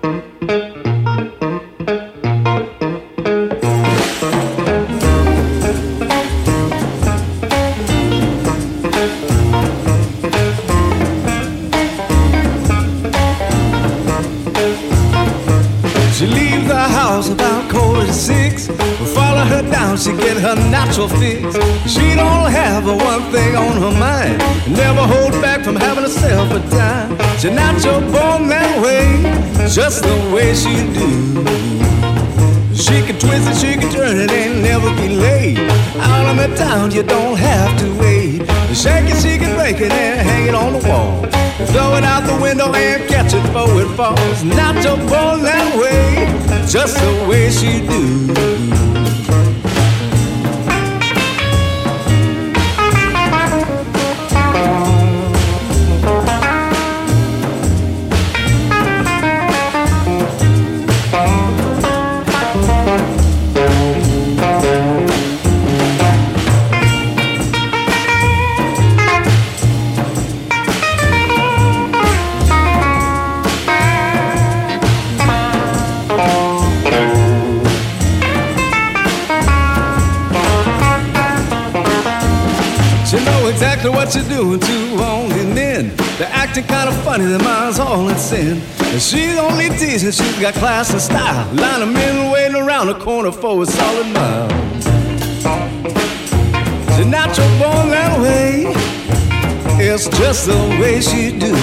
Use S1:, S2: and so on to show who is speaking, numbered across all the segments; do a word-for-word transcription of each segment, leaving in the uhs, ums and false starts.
S1: She leaves the house about quarter to six. We'll follow her down, she get her natural fix. She don't have a one thing on her mind, never hold back from having herself a time. She's natural born that way, just the way she do. She can twist it, she can turn it, and never be late. Out on the town, you don't have to wait. Shake it, she can break it, and hang it on the wall. Throw it out the window and catch it before it falls. Natural born that way, just the way she do. She know exactly what you're doing to all these men. They're acting kind of funny, their minds all in sin. And she's only teasing, she's got class and style. Line of men waiting around the corner for a solid mile. She's natural born that way, it's just the way she do.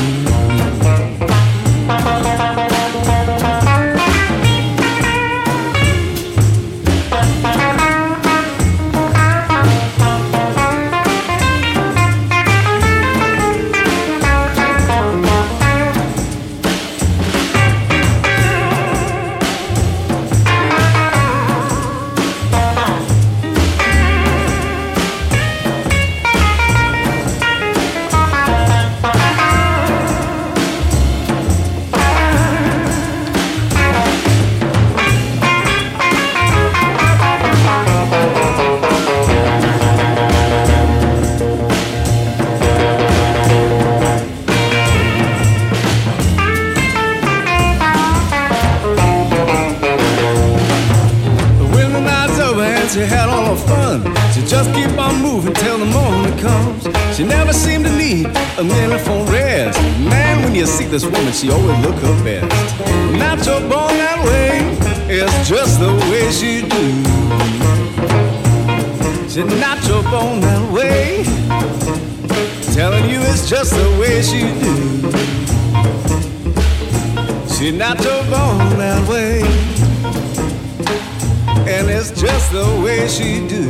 S1: She had all her fun. She just keep on moving till the morning comes. She never seemed to need a minute for rest. Man, when you see this woman, she always look her best. Natural born that way, it's just the way she do. She's natural born that way, telling you it's just the way she do. She's natural born that way, and it's just the way she do.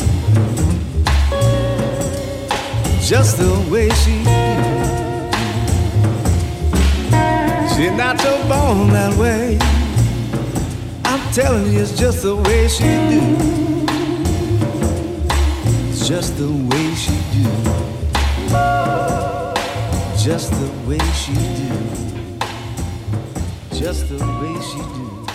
S1: Just the way she do. She's natural born that way, I'm telling you, it's just the way she do. It's just the way she do. Just the way she do. Just the way she do.